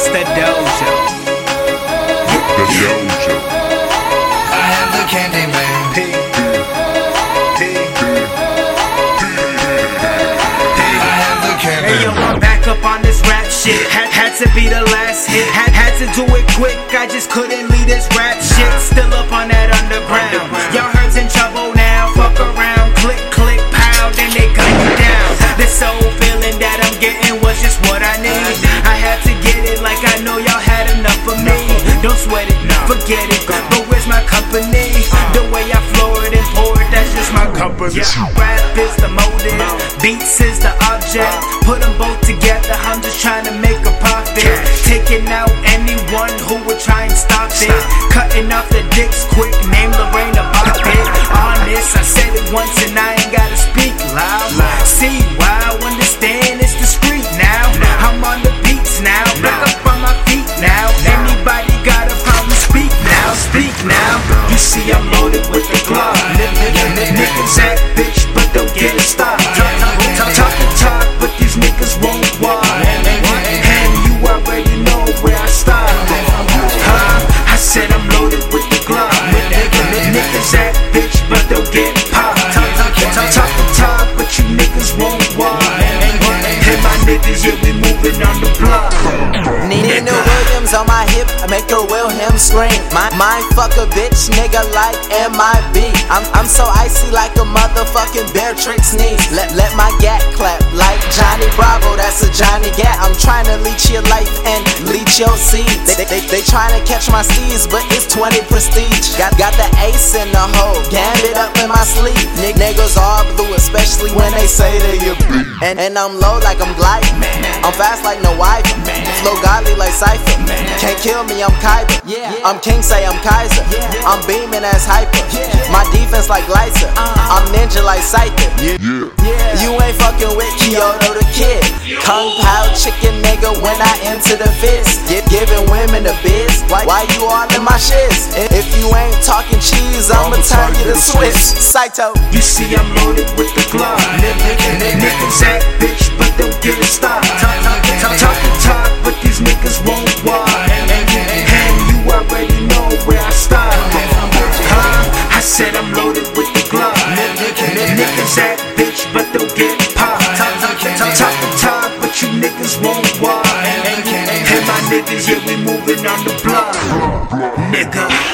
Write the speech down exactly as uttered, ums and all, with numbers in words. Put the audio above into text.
It's the dojo. The dojo. I am the candy man. P. P. I am the candy Hey yo, man. I'm back up on this rap shit. Had, had to be the last hit. Had, had to do it quick. I just couldn't leave this rap shit. Still up on that underground. Y'all heard's in trouble now. Fuck around. Click, click, pow. Then they cut you down. This old feeling that I'm getting was just what I need. I had to get it like I know y'all had enough of me. Don't sweat it, forget it. But where's my company? The way I flow it and pour it, that's just my company. Rap is the motive, beats is the object. Put them both together, I'm just trying to make a profit. Taking out anyone who would try and stop it. Cutting off the dicks quick, name Lorraine about it. Honest, I said it once and I ain't gotta speak loud. See why I understand it's discreet now. I'm on the beats now, back up on my feet now. Anybody got a problem? Speak now, speak now. You see I'm loaded with the Glock. Niggas act bitch, but don't get it stopped. Talk the talk, but these niggas won't walk. And you already know where I stop. Huh? I said I'm loaded with the Glock. Niggas act bitch, but don't get popped. Talk the talk, but you niggas won't walk. And my niggas, yeah, we moving on the block. Nina Williams on my hip, I make her Wilhelm scream. My mind fuck a bitch, nigga like M I B. I'm I'm so icy like a motherfucking Beatrix sneeze. Let let my gat clap like Johnny Bravo. That's a Johnny Gat. I'm trying to leech your life and leech your seeds. They they, they trying to catch my steeds, but it's twenty prestige. Got got the ace in the hole, gambit up in my sleeve. N niggas all blue, especially when they say they you. And and I'm low like I'm gliding. I'm fast like no wife. Flow godly like Cypher. Can't kill me, I'm Kyber. I'm king, say I'm Kaiser. I'm beaming as hyper. My defense like Lysa. I'm ninja like Scyther. You ain't fucking with Kyoto the Kid. Kung Pao chicken nigga when I enter the fist. Give, giving women the biz. Why, why you all in my shiz? If you ain't talking cheese, I'ma turn you to Swiss. Saito. You see I'm loaded with the Glock. Niggas act bitch, but don't get it stopped. Talk the talk, but these niggas won't walk. And you already know where I stop. Huh? I said I'm loaded with the Glock. Niggas act bitch, but don't get popped. Talk the talk, but you niggas won't walk. And my niggas, yeah, we moving on the block. Nigga.